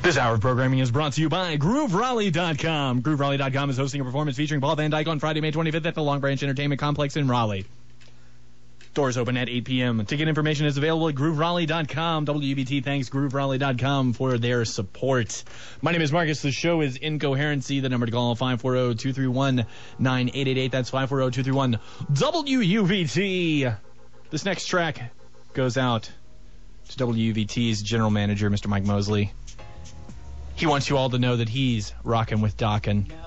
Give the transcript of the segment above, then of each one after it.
This hour of programming is brought to you by GrooveRaleigh.com. GrooveRaleigh.com is hosting a performance featuring Paul Van Dyke on Friday, May 25th at the Long Branch Entertainment Complex in Raleigh. Doors open at 8 p.m. Ticket information is available at GrooveRaleigh.com. WVT thanks GrooveRaleigh.com for their support. My name is Marcus. The show is Incoherency. The number to call 540-231-9888. That's 540-231-WUVT. This next track goes out to WVT's general manager, Mr. Mike Mosley. He wants you all to know that he's rocking with Dokken. No.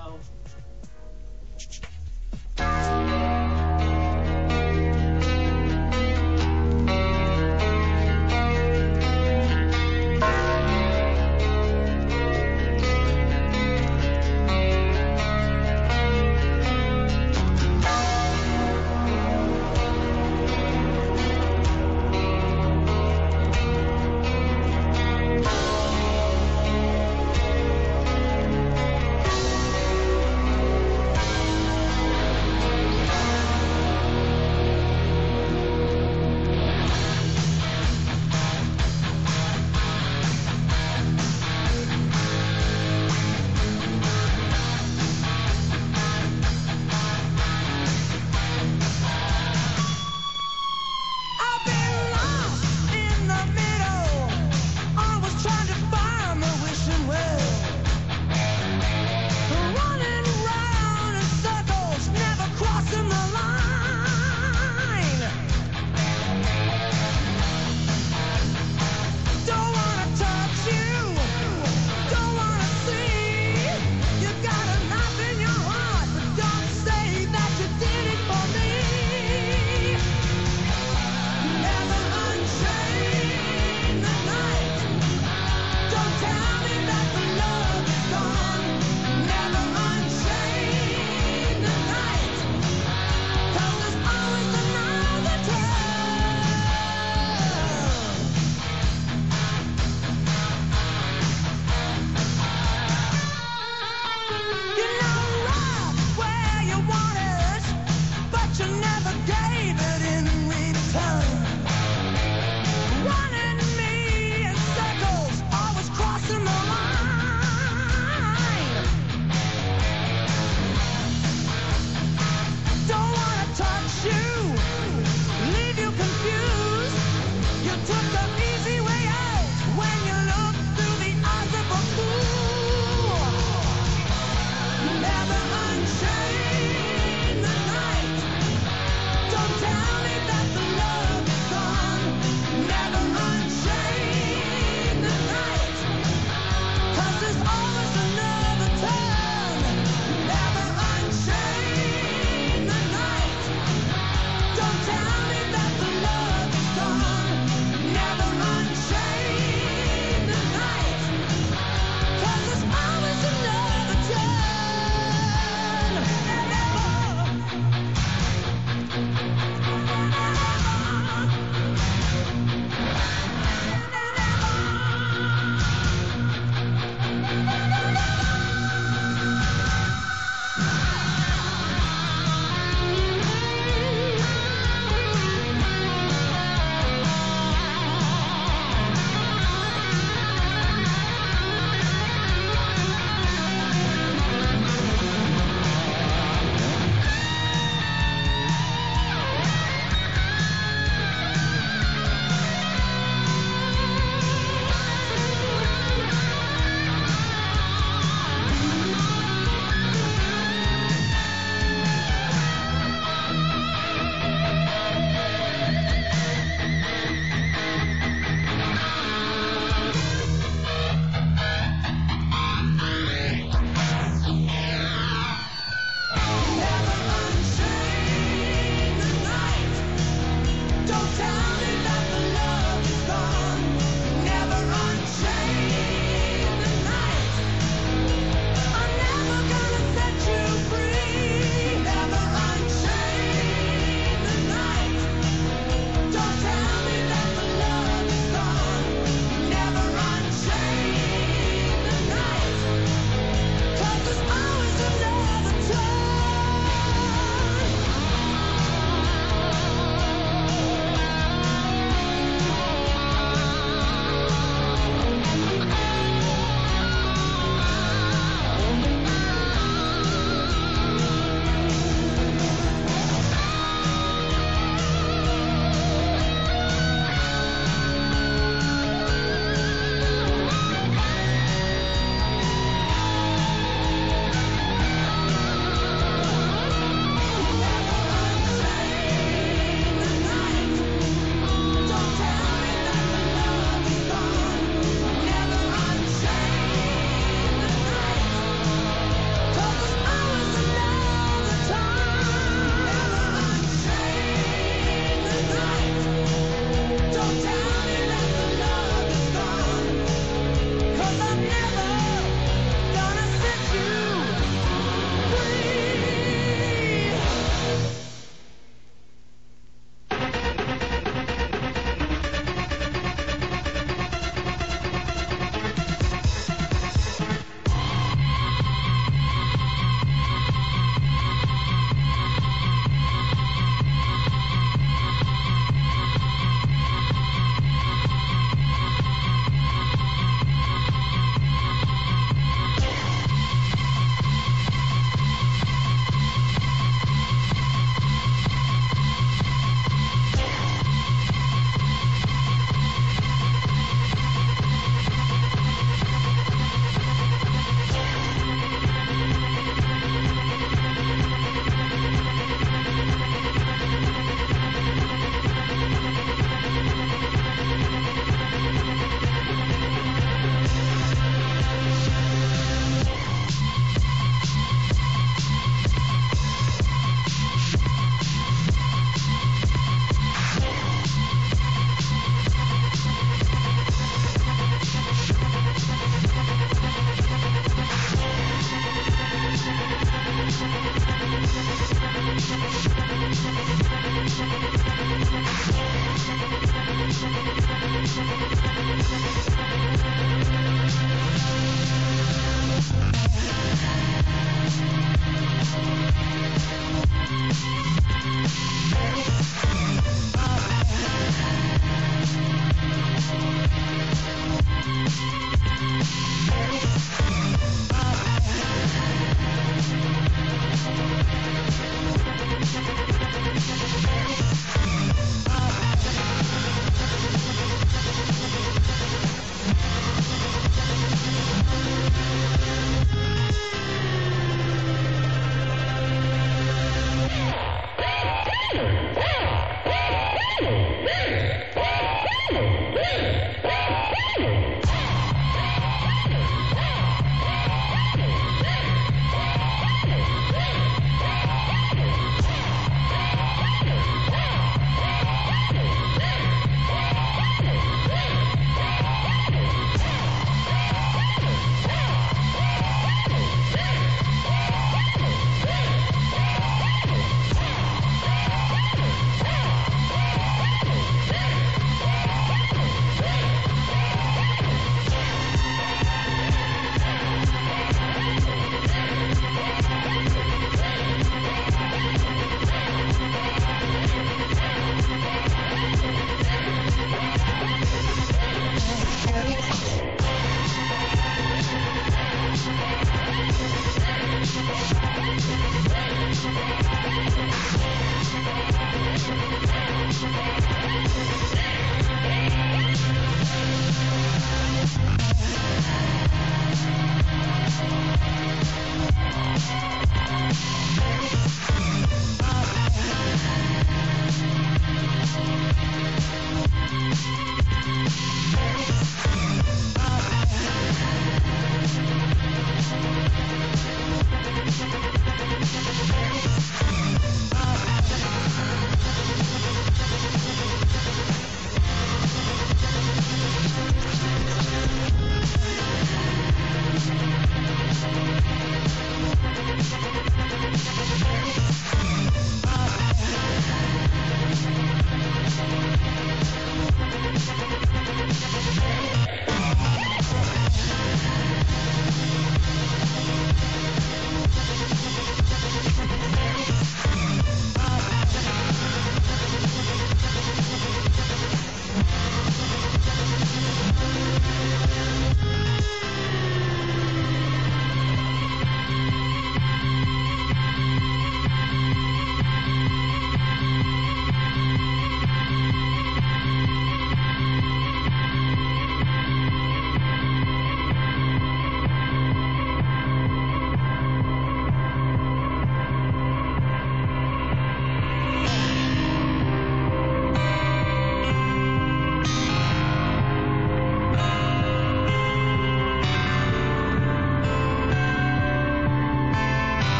Don't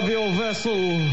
of your vessel.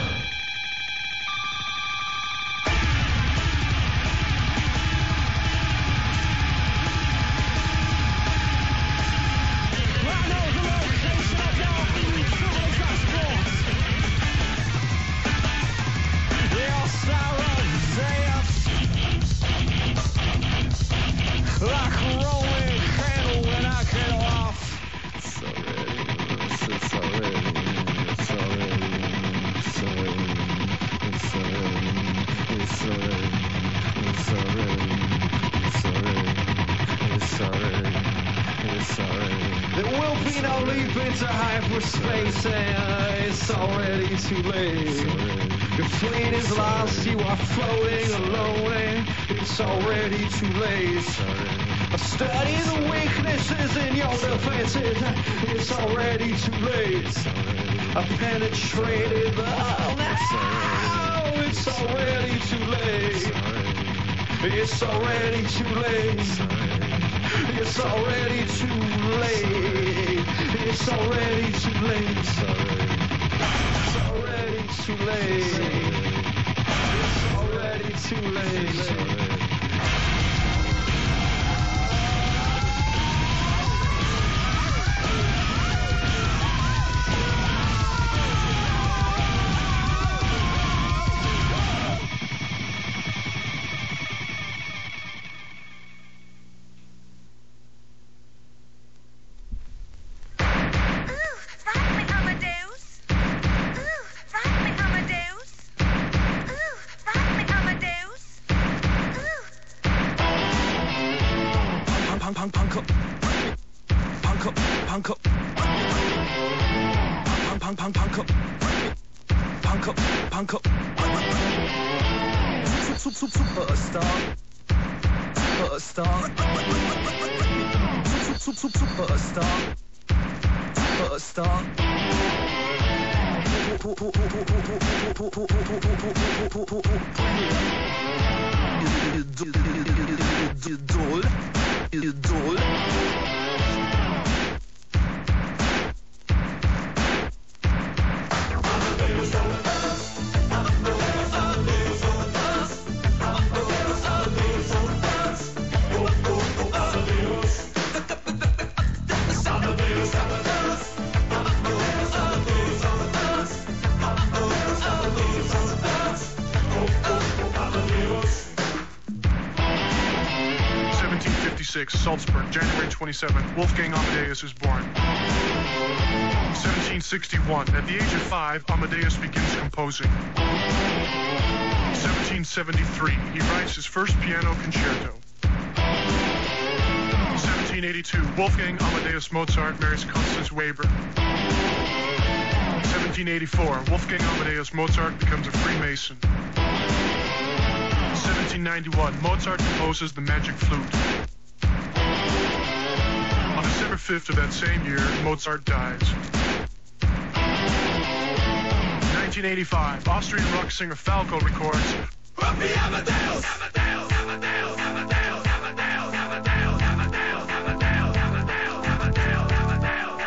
Into hyperspace and it's already too late. Your fleet is lost, you are floating alone and it's already too late. Study the weaknesses in your defenses, it's already too late. I penetrated, oh now it's already too late. It's already too late. It's already too late. It's already too late. It's already too late. It's already too late. Salzburg, January 27th, Wolfgang Amadeus is born. 1761, at the age of 5, Amadeus begins composing. 1773, he writes his first piano concerto. 1782, Wolfgang Amadeus Mozart marries Constance Weber. 1784, Wolfgang Amadeus Mozart becomes a Freemason. 1791, Mozart composes the Magic Flute. On December 5th of that same year, Mozart dies. 1985, Austrian rock singer Falco records Rugby Amadeus! Amadeus! Amadeus! Amadeus! Amadeus! Amadeus! Amadeus! Amadeus! Amadeus! Amadeus!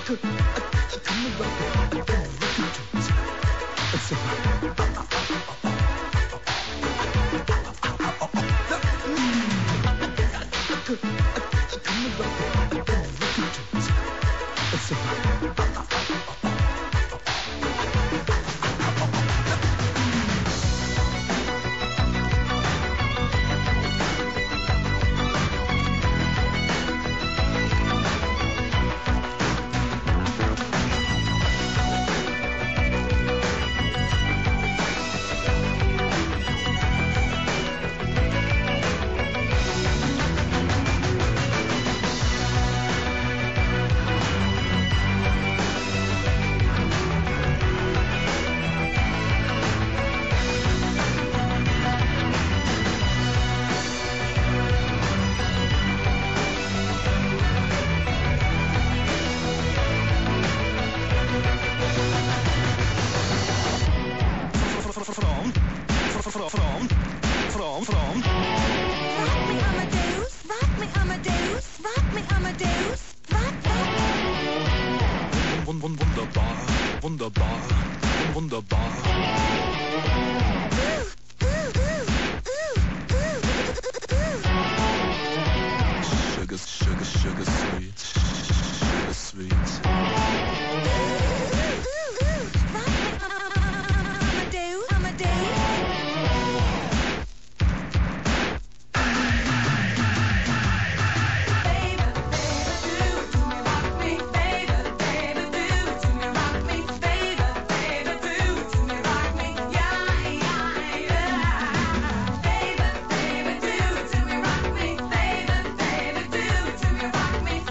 Rock me.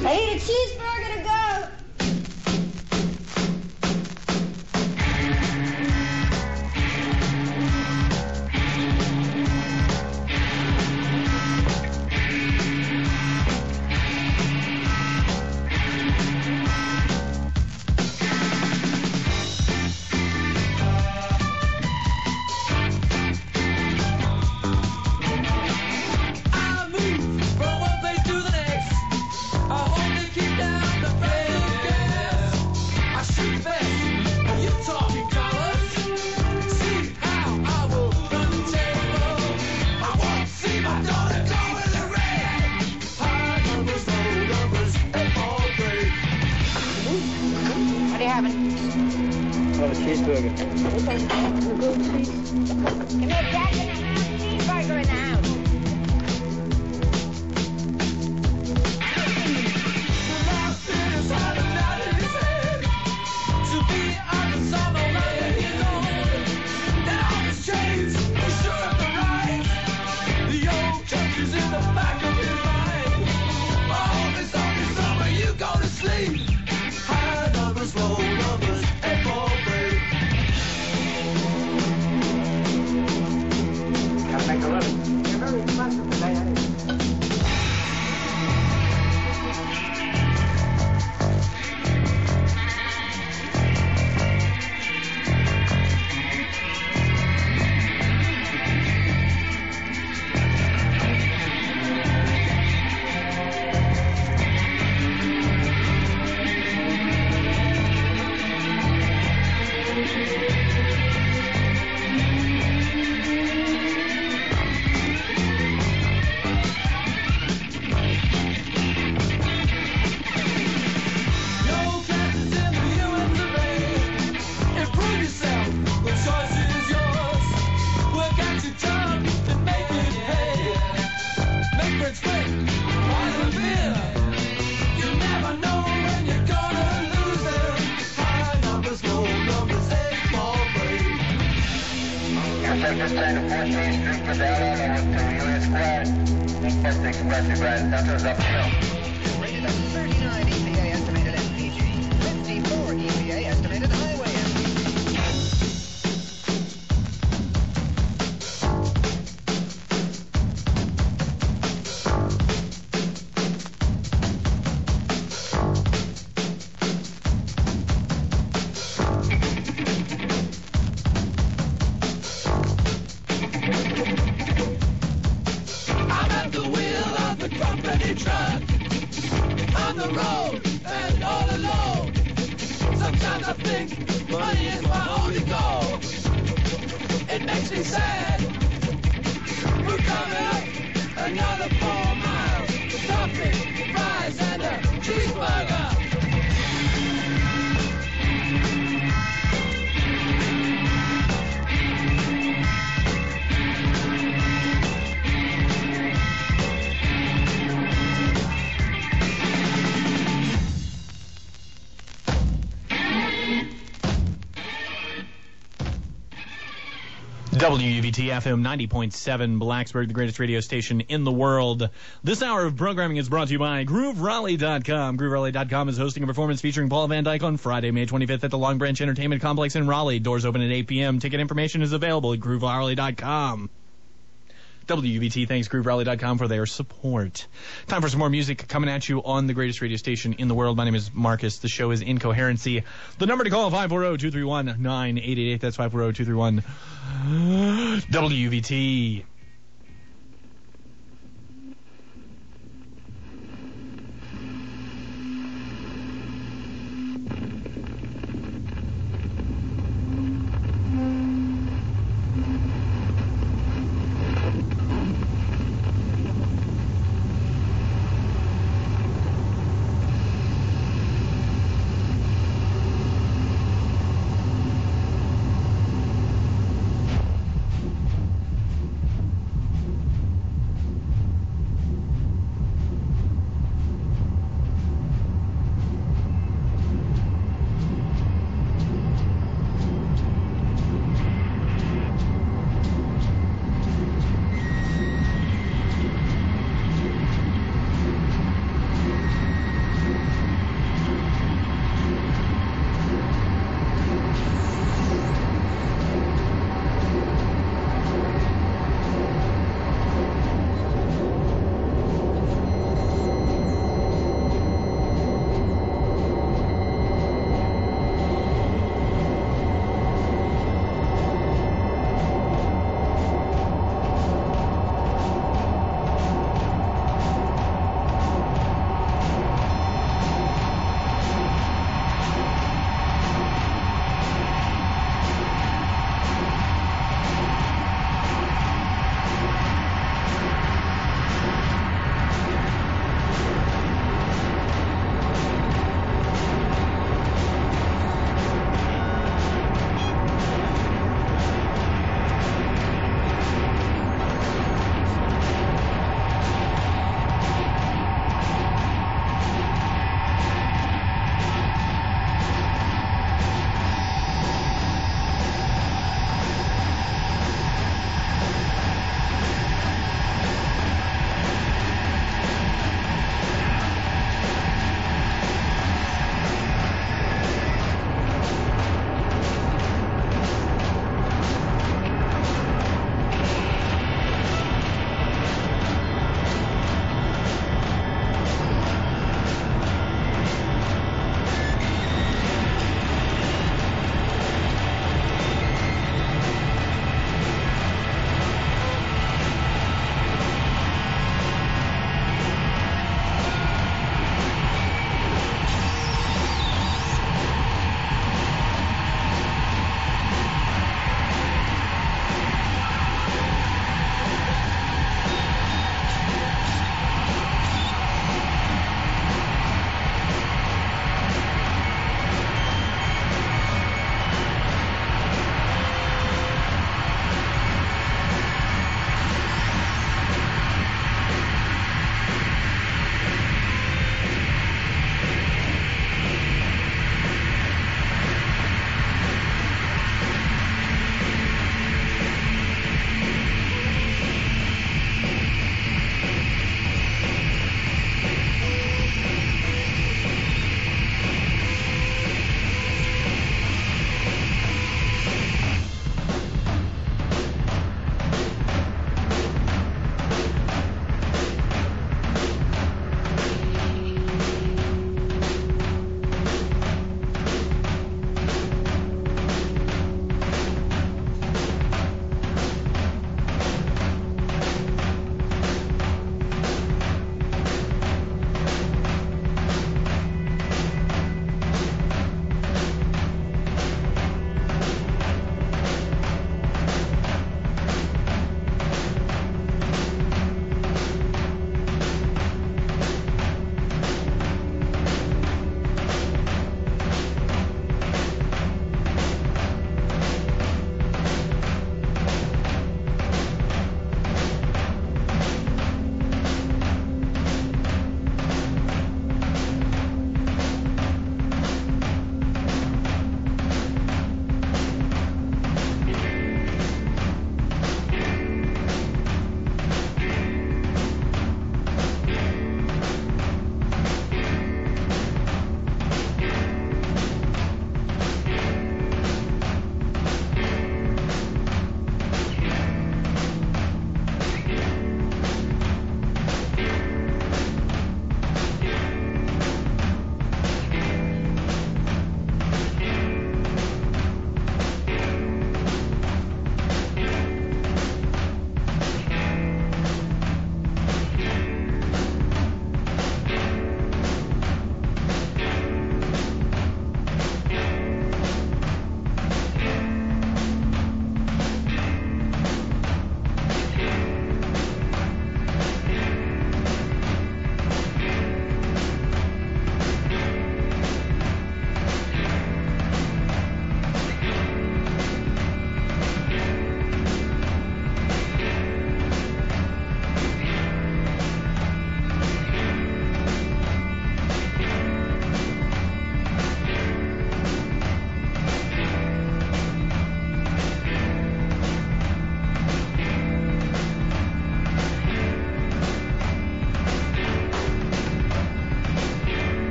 I need a cheeseburger to go. Cheeseburger. Give me a jack in the house, cheeseburger in the house. Rated at 39 EPA estimated MPG, 54 EPA estimated highway MPG. WUVT FM 90.7 Blacksburg, the greatest radio station in the world. This hour of programming is brought to you by GrooveRaleigh.com. GrooveRaleigh.com is hosting a performance featuring Paul Van Dyke on Friday, May 25th at the Long Branch Entertainment Complex in Raleigh. Doors open at 8 p.m. Ticket information is available at GrooveRaleigh.com. WUVT thanks GrooveRaleigh.com for their support. Time for some more music coming at you on the greatest radio station in the world. My name is Marcus. The show is Incoherency. The number to call, 540-231-9888. That's 540-231 WUVT.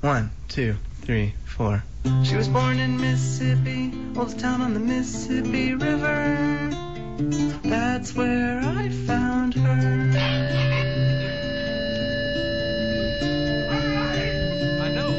1, 2, 3, 4. She was born in Mississippi, oldest town on the Mississippi River. That's where I found her. I know.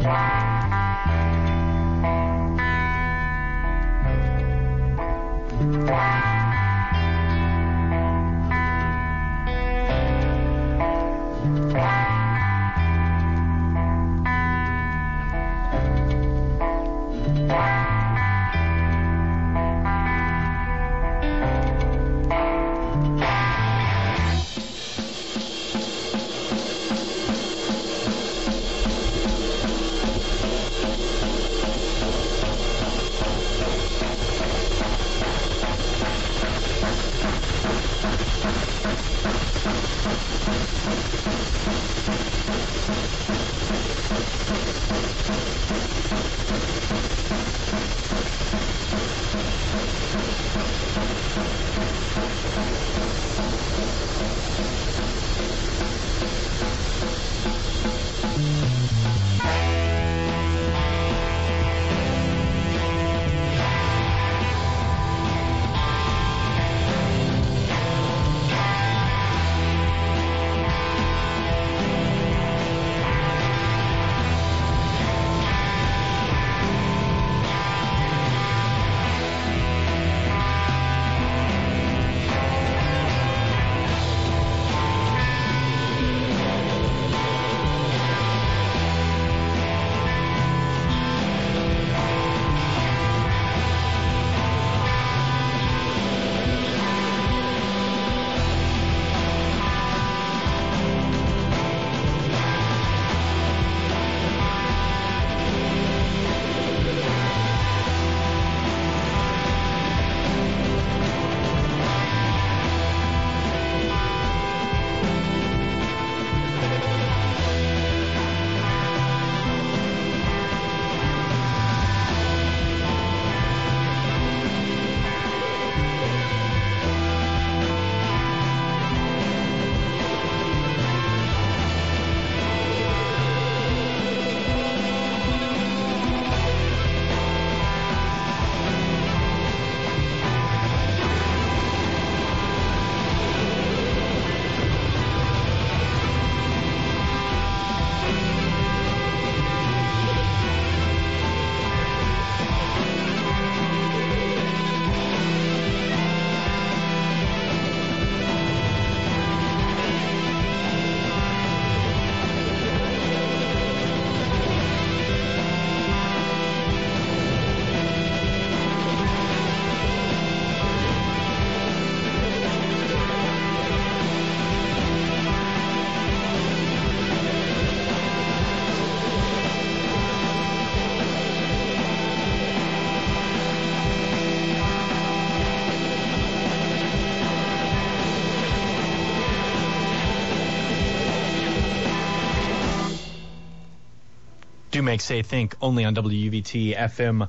Do make Say Think only on WUVT FM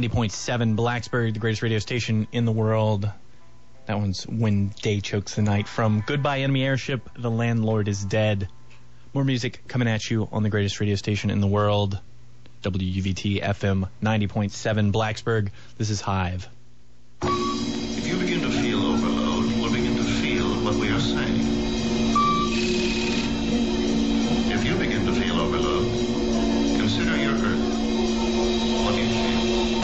90.7 Blacksburg, the greatest radio station in the world. That one's When Day Chokes the Night from Goodbye Enemy Airship, The Landlord is Dead. More music coming at you on the greatest radio station in the world. WUVT FM 90.7 Blacksburg. This is Hive. If you begin to feel overload, you will begin to feel what we are saying. If you begin to feel overload, consider your Earth. What do you feel?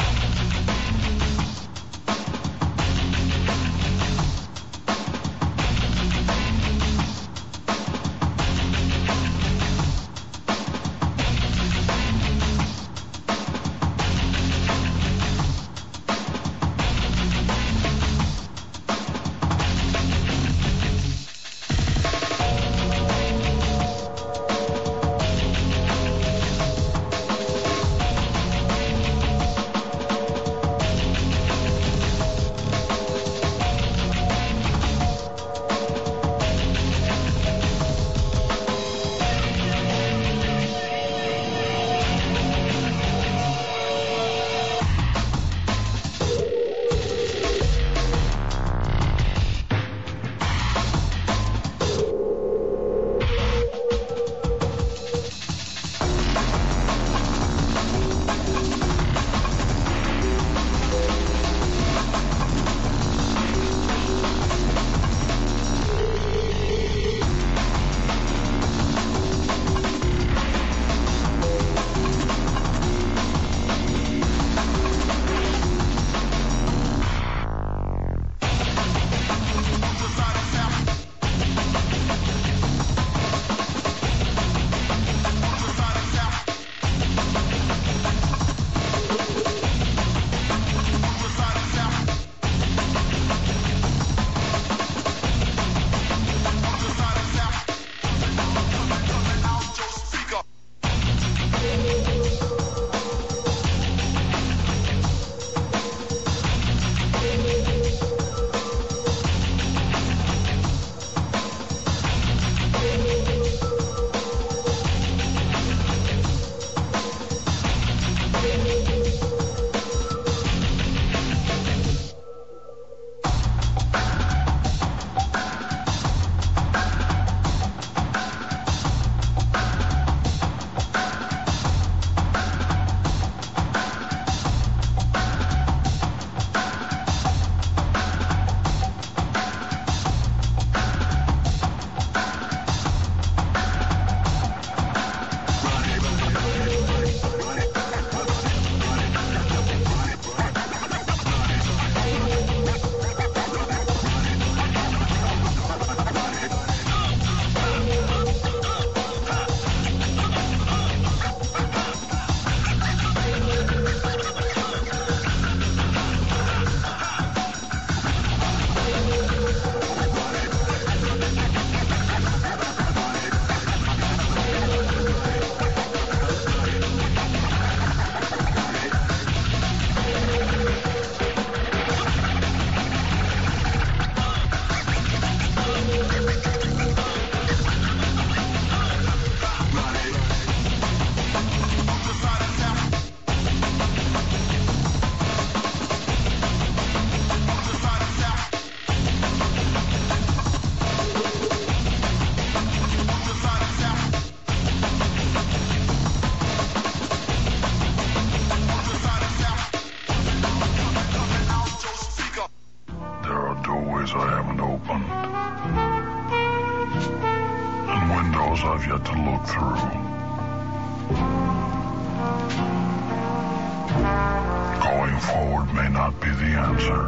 forward may not be the answer.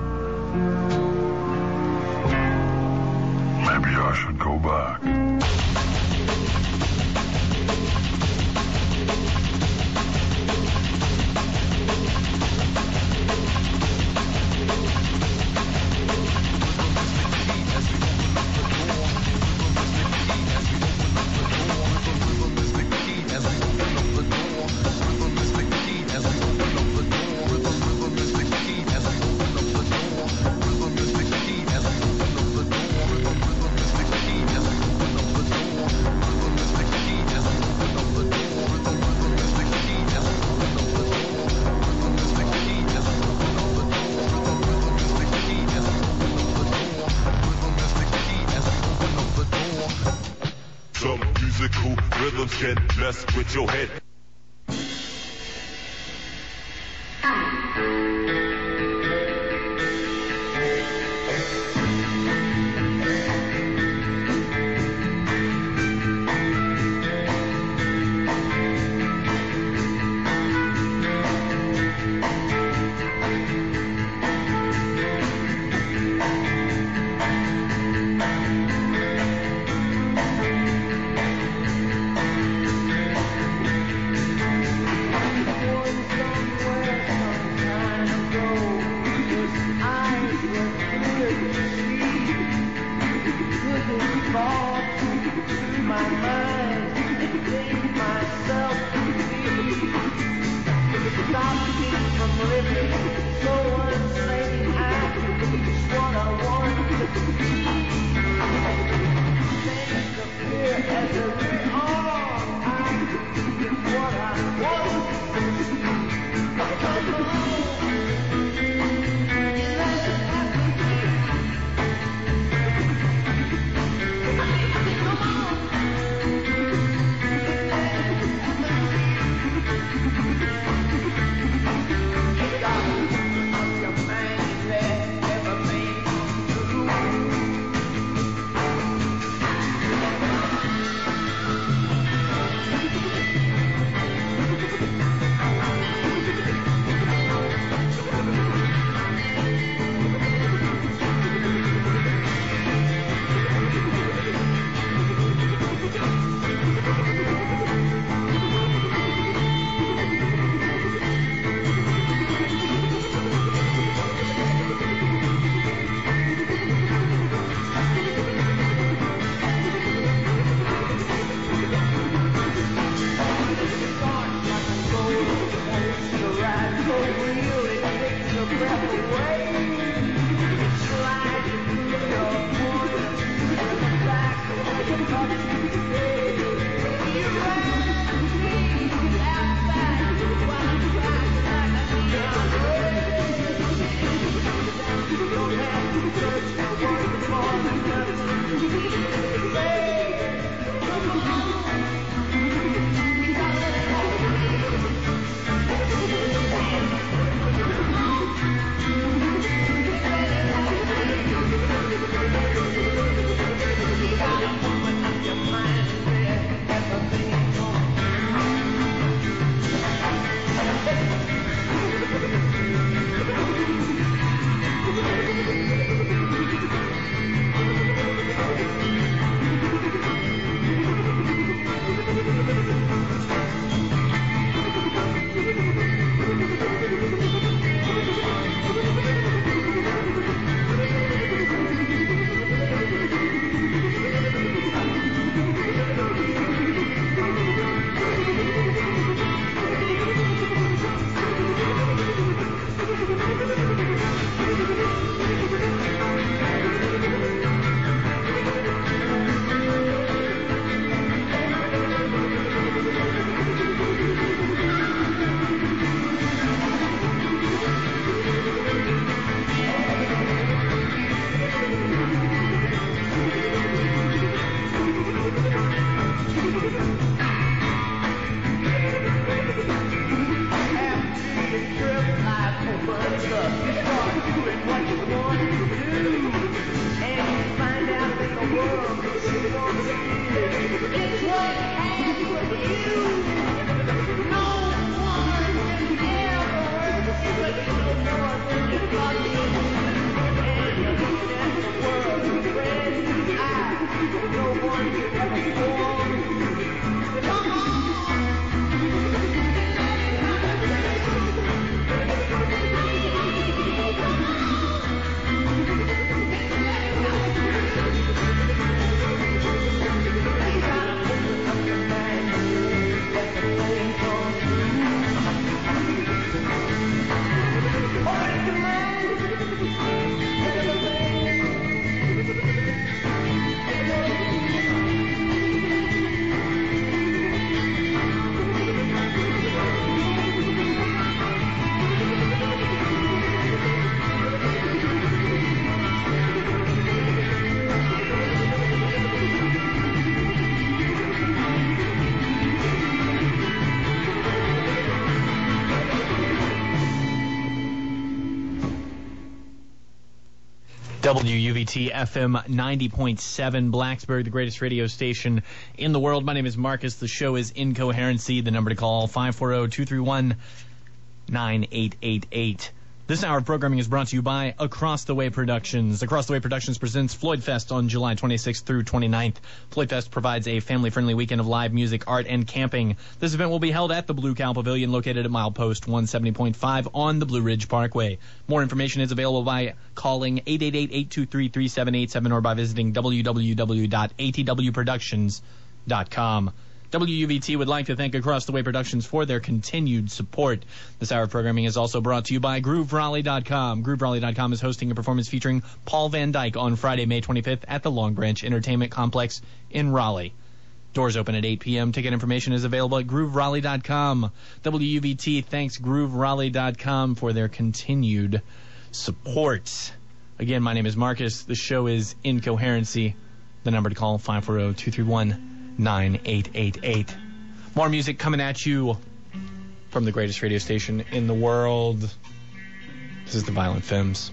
Maybe I should go back. Some musical rhythms can mess with your head. WUVT FM 90.7 Blacksburg, the greatest radio station in the world. My name is Marcus. The show is Incoherency. The number to call, 540-231-9888. This hour of programming is brought to you by Across the Way Productions. Across the Way Productions presents Floyd Fest on July 26th through 29th. Floyd Fest provides a family-friendly weekend of live music, art, and camping. This event will be held at the Blue Cow Pavilion, located at milepost 170.5 on the Blue Ridge Parkway. More information is available by calling 888-823-3787 or by visiting www.atwproductions.com. WUVT would like to thank Across the Way Productions for their continued support. This hour of programming is also brought to you by GrooveRaleigh.com. GrooveRaleigh.com is hosting a performance featuring Paul Van Dyke on Friday, May 25th at the Long Branch Entertainment Complex in Raleigh. Doors open at 8 p.m. Ticket information is available at GrooveRaleigh.com. WUVT thanks GrooveRaleigh.com for their continued support. Again, my name is Marcus. The show is Incoherency. The number to call, 540-231-9888. More music coming at you from the greatest radio station in the world. This is the Violent Femmes.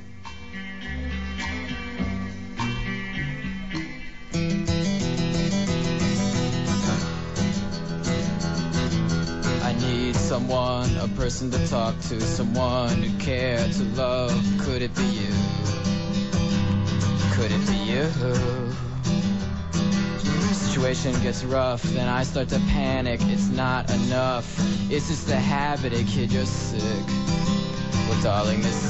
I need someone, a person to talk to, someone who care to love. Could it be you? Could it be you? Situation gets rough, then I start to panic. It's not enough, it's just a habit, a kid, you're sick. Well, darling, this